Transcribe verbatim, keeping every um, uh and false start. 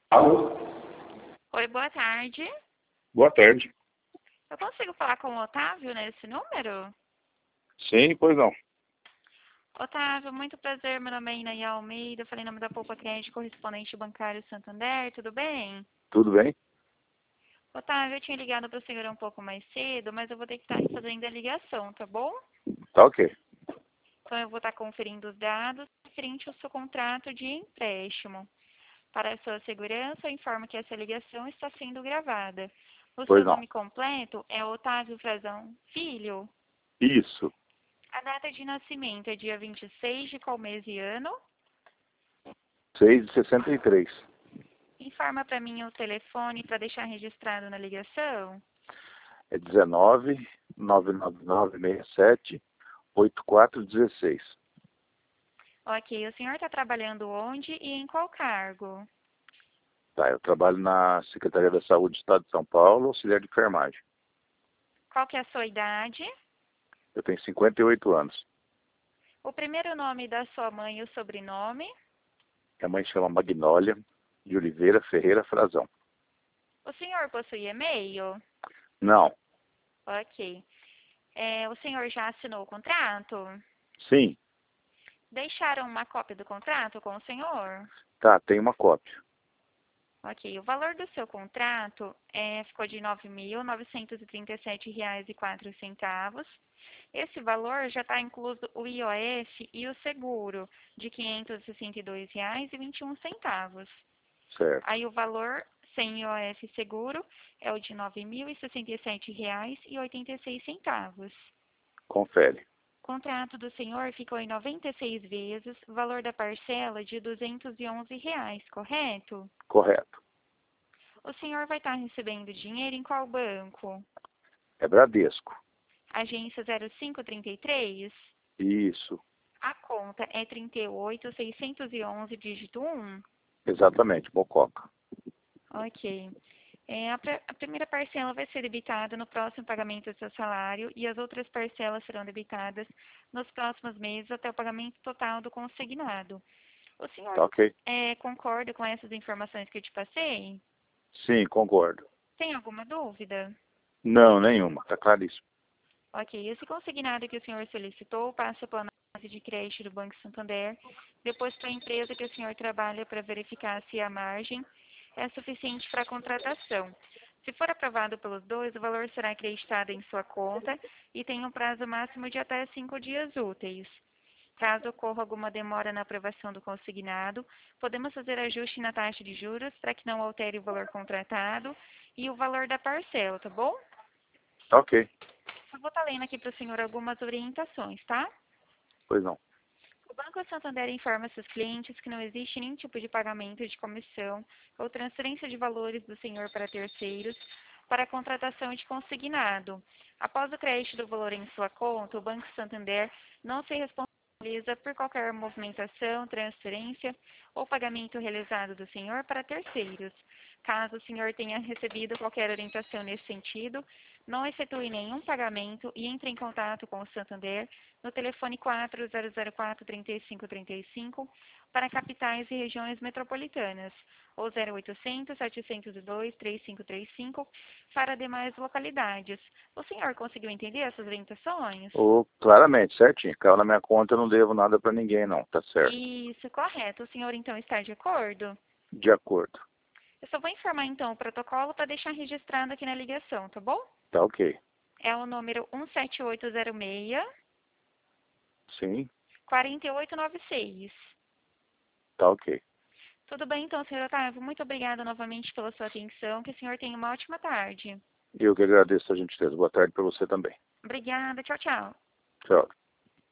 Alô? Oi, boa tarde. Boa tarde. Eu consigo falar com o Otávio nesse número? Sim, pois não. Otávio, muito prazer. Meu nome é Inaia Almeida. Falei em nome da Poupa Crédito, correspondente bancário Santander. Tudo bem? Tudo bem? Otávio, eu tinha ligado para o senhor um pouco mais cedo, mas eu vou ter que estar fazendo a ligação, tá bom? Tá ok. Então eu vou estar conferindo os dados referente ao seu contrato de empréstimo. Para a sua segurança, eu informo que essa ligação está sendo gravada. O Pois seu não. nome completo é Otávio Frazão Filho. Isso. A data de nascimento é dia vinte e seis de qual mês e ano? seis de sessenta e três. Informa para mim o telefone para deixar registrado na ligação. É dezenove, nove nove nove, seis sete, oito quatro um seis. Ok, o senhor está trabalhando onde e em qual cargo? Tá, eu trabalho na Secretaria da Saúde do Estado de São Paulo, auxiliar de enfermagem. Qual que é a sua idade? Eu tenho cinquenta e oito anos. O primeiro nome da sua mãe e o sobrenome? Minha mãe chama Magnólia de Oliveira Ferreira Frazão. O senhor possui e-mail? Não. Ok. É, o senhor já assinou o contrato? Sim. Deixaram uma cópia do contrato com o senhor? Tá, tem uma cópia. Ok, o valor do seu contrato é, ficou de nove mil novecentos e trinta e sete reais e quatro centavos. Esse valor já está incluso o I O F e o seguro de quinhentos e sessenta e dois reais e vinte e um centavos. Certo. Aí o valor sem I O F e seguro é o de nove mil e sessenta e sete reais e oitenta e seis centavos. Confere. O contrato do senhor ficou em noventa e seis vezes, valor da parcela de duzentos e onze reais, correto? Correto. O senhor vai estar recebendo dinheiro em qual banco? É Bradesco. Agência zero cinco trinta e três? Isso. A conta é trinta e oito, seiscentos e onze, dígito um? Exatamente, Mococa. Ok. É, a, pr- a primeira parcela vai ser debitada no próximo pagamento do seu salário e as outras parcelas serão debitadas nos próximos meses até o pagamento total do consignado. O senhor Tá ok? é, concorda com essas informações que eu te passei? Sim, concordo. Tem alguma dúvida? Não, nenhuma. Tá claríssimo. Ok. Esse consignado que o senhor solicitou passa pela análise de crédito do Banco Santander, depois para a empresa que o senhor trabalha para verificar se a margem é suficiente para a contratação. Se for aprovado pelos dois, o valor será acreditado em sua conta e tem um prazo máximo de até cinco dias úteis. Caso ocorra alguma demora na aprovação do consignado, podemos fazer ajuste na taxa de juros para que não altere o valor contratado e o valor da parcela, tá bom? Tá ok. Eu vou estar lendo aqui para o senhor algumas orientações, tá? Pois não. O Banco Santander informa seus clientes que não existe nenhum tipo de pagamento de comissão ou transferência de valores do senhor para terceiros para a contratação de consignado. Após o crédito do valor em sua conta, o Banco Santander não se responsabiliza por qualquer movimentação, transferência ou pagamento realizado do senhor para terceiros. Caso o senhor tenha recebido qualquer orientação nesse sentido, não efetue nenhum pagamento e entre em contato com o Santander no telefone quatro zero zero quatro, três cinco três cinco para capitais e regiões metropolitanas, ou zero oitocentos, setecentos e dois, três cinco três cinco para demais localidades. O senhor conseguiu entender essas orientações? Oh, claramente, certinho. Caiu na minha conta, eu não devo nada pra ninguém, não. Tá certo. Isso, correto. O senhor então está de acordo? De acordo. Eu só vou informar então o protocolo para deixar registrado aqui na ligação, tá bom? Tá ok. É o número um sete oito zero seis, Sim, quatro oito nove seis. tá ok. Tudo bem, então, senhor Otávio? Muito obrigada novamente pela sua atenção. Que o senhor tenha uma ótima tarde. Eu que agradeço a gentileza. Boa tarde pra você também. Obrigada. Tchau, tchau. Tchau.